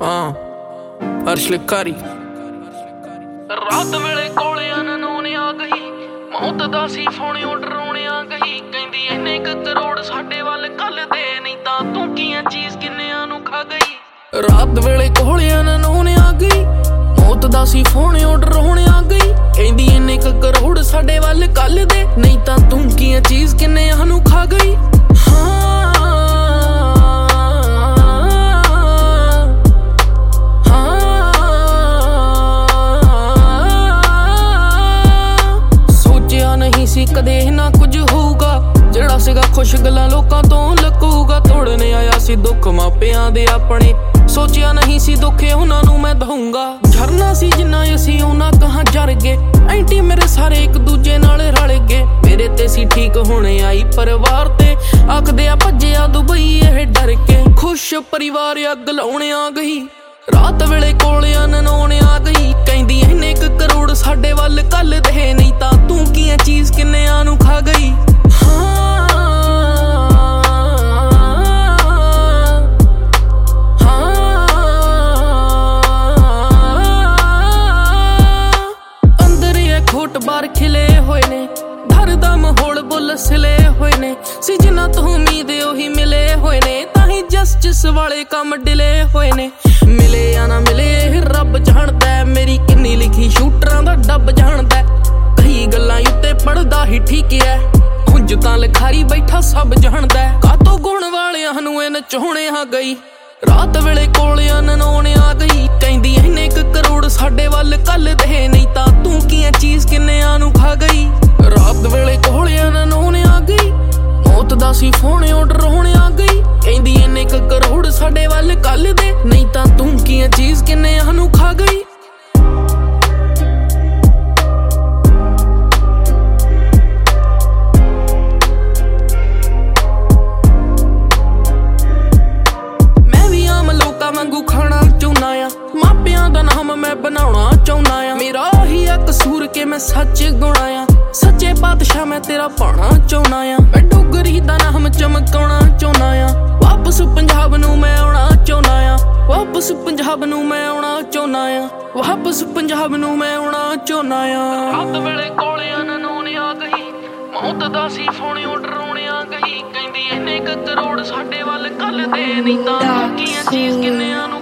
ਅਰਸ਼ ਲਿਕਾਰੀ ਰਾਤ ਵੇਲੇ ਕੋਲਿਆਂ ਨਨੋਨ ਆ ਗਈ, ਮੌਤ ਦਾ ਸੀ ਫੋਨ ਡਰਾਉਣ ਆ ਗਈ। ਕਹਿੰਦੀ ਇੰਨੇ ਕੁ ਕਰੋੜ ਸਾਡੇ ਵੱਲ ਕੱਲ ਦੇ, ਨਹੀਂ ਤਾਂ ਤੂੰ ਕੀਆਂ ਚੀਜ਼ ਕਿੰਨਿਆਂ ਨੂੰ ਖਾ ਗਈ। ਰਾਤ ਵੇਲੇ ਕੋਲਿਆਂ ਨਨੋਨ ਆ ਗਈ, ਮੌਤ ਦਾ ਸੀ ਫੋਨ ਡਰਾਉਣ ਆ ਗਈ। ਕਹਿੰਦੀ ਇੰਨੇ ਕੁ ਕਰੋੜ ਸਾਡੇ ਵੱਲ ਕੱਲ ਦੇ, ਨਹੀਂ ਤਾਂ ਤੂੰ ਕੀਆਂ ਚੀਜ਼ ਕਿੰਨਿਆਂ ਨੂੰ ਖਾ ਗਈ। ਕਦੇ ਨਾ ਕੁਝ ਹੋਊਗਾ, ਜਿਹੜਾ ਸੀਗਾ ਖੁਸ਼ ਗੱਲਾਂ ਲੋਕਾਂ ਤੋਂ ਲਕੂਗਾ। ਤੋੜਨੇ ਆਇਆ ਸੀ ਦੁੱਖ ਮਾਪਿਆਂ ਦੇ ਆਪਣੇ, ਸੋਚਿਆ ਨਹੀਂ ਸੀ ਦੁੱਖ ਉਹਨਾਂ ਨੂੰ ਮੈਂ ਦਊਂਗਾ। ਝਰਨਾ ਸੀ ਜਿੰਨਾ ਅਸੀਂ ਉਹਨਾਂ ਕਹਾਂ ਜਰ ਗਏ, ਐਂਟੀ ਮੇਰੇ ਸਾਰੇ ਇੱਕ ਦੂਜੇ ਨਾਲ ਰਲ ਗਏ। ਮੇਰੇ ਤੇ ਸੀ ਠੀਕ ਹੋਣੇ ਆਈ ਪਰਿਵਾਰ ਤੇ, ਆਖਦੇ ਆ ਭੱਜਿਆ ਦੁਬਈ ਇਹ ਡਰ ਕੇ। ਖੁਸ਼ ਪਰਿਵਾਰ ਅੱਗ ਲਾਉਣ ਆ ਗਈ, ਰਾਤ ਵੇਲੇ ਕੋਲਿਆਂ ਨਨੋਨ ਆ ਗਈ। ਕਹਿੰਦੀ ਇੰਨੇ ਕੁ ਕਰੋੜ ਸਾਡੇ ਵੱਲ ਕੱਲ ਦੇ, ਨਹੀਂ ਤਾਂ ਤੂੰ ਕੀਆਂ ਚੀਜ਼ ਕਿੰਨਿਆਂ ਨੂੰ ਖਾ ਗਈ। ਅੰਦਰ ਇਹ ਖੋਟ ਬਾਰ ਖਿਲੇ ਹੋਏ ਨੇ, ਡਰ ਦਾ ਮਾਹੌਲ ਬੁੱਲ ਸਿਲੇ ਹੋਏ ਨੇ। ਸੀ ਜਿਨ੍ਹਾਂ ਤੋਂ ਉਮੀਦ ਉਹੀ ਮਿਲੇ ਹੋਏ ਨੇ, ਤਾਂ ਹੀ ਜਸਟਿਸ ਵਾਲੇ ਕੰਮ ਡਿਲੇ ਹੋਏ ਨੇ। ਮਿਲੇ ਜਾਂ ਨਾ ਮਿਲੇ ਇਹ ਰੱਬ ਜਾਣਦਾ, ਮੇਰੀ ਕਿੰਨੀ ਲਿਖੀ ਸ਼ੂਟਰਾਂ ਦਾ ਡੱਬ ਜਾਣਦਾ। ਕਈ ਗੱਲਾਂ ਉੱਤੇ ਪੜਦਾ ਹੀ ਠੀਕ ਹੈ, ਉਂਝ ਤਾਂ ਲਿਖਾਰੀ ਬੈਠਾ ਸਭ ਜਾਣਦਾ। ਕਾਤੋਂ ਗੁਣ ਵਾਲਿਆਂ ਨੂੰ ਇਹ ਨਚਾਉਣੇ ਆ ਗਈ, ਰਾਤ ਵੇਲੇ ਕੋਲਿਆਂ ਨਨੋਨ ਆ ਗਈ। ਕਹਿੰਦੀ ਇੰਨੇ ਕੁ ਕਰੋੜ ਸਾਡੇ ਵੱਲ ਕੱਲ ਦੇ, ਨਹੀਂ ਤਾਂ ਤੂੰ ਕੀਆਂ ਚੀਜ਼ ਕਿੰਨਿਆਂ ਨੂੰ ਖਾ ਗਈ। ਰਾਤ ਵੇਲੇ ਕੋਲਿਆਂ ਨਨੋਨ ਆ ਗਈ, ਮੌਤ ਦਾ ਸੀ ਫੋਨ ਡਰਾਉਣ ਆ ਗਈ। ਕਹਿੰਦੀ ਇੰਨੇ ਕੁ ਕਰੋੜ ਸਾਡੇ ਵੱਲ ਕੱਲ ਦੇ, ਨਹੀਂ ਤਾਂ ਤੂੰ ਕੀਆਂ ਚੀਜ਼ ਕਿੰਨਿਆਂ ਨੂੰ ਖਾ ਗਈ। ਮੈਂ ਵੀ ਆਮ ਲੋਕਾਂ ਵਾਂਗੂ ਖਾਣਾ ਚਾਹੁੰਦਾ ਆ, ਮਾਪਿਆਂ ਦਾ ਨਾਮ ਮੈਂ ਬਣਾਉਣਾ ਚਾਹੁੰਦਾ ਆ। ਮੇਰਾ ਹੀ ਆ ਕਸੂਰ ਕੇ ਮੈਂ ਸੱਚ ਗਾਉਣਾ ਆ, ਸੱਚੇ ਪਾਤਸ਼ਾਹ ਮੈਂ ਤੇਰਾ ਪਾਣਾ ਚਾਹੁੰਦਾ ਆ। ਮੈਂ ਡੋਗਰੀ ਦਾ ਨਾਮ ਚਮਕਾਉਣਾ ਚਾਹੁੰਦਾ ਆ, ਵਾਪਸ ਪੰਜਾਬ ਨੂੰ ਮੈਂ ਆਉਣਾ ਚਾਹੁੰਦਾ ਆ। ਵਾਪਸ ਪੰਜਾਬ ਨੂੰ ਮੈਂ ਆਉਣਾ ਚਾਹੁੰਦਾ ਆ, ਵਾਪਸ ਪੰਜਾਬ ਨੂੰ ਮੈਂ ਆਉਣਾ ਚਾਹੁੰਦਾ ਆ। ਰਾਤ ਵੇਲੇ ਕੋਲਿਆਂ ਨਨੋਨ ਆ ਗਈ, ਮੌਤ ਦਾ ਸੀ ਫੋਨ ਡਰਾਉਣ ਆ ਗਈ। ਕਹਿੰਦੀ ਇੰਨੇ ਕੁ ਕਰੋੜ ਸਾਡੇ ਵੱਲ ਕੱਲ ਦੇ, ਨਹੀਂ ਤਾਂ ਕੀਆਂ ਚੀਜ਼ ਕਿੰਨਿਆਂ ਨੂੰ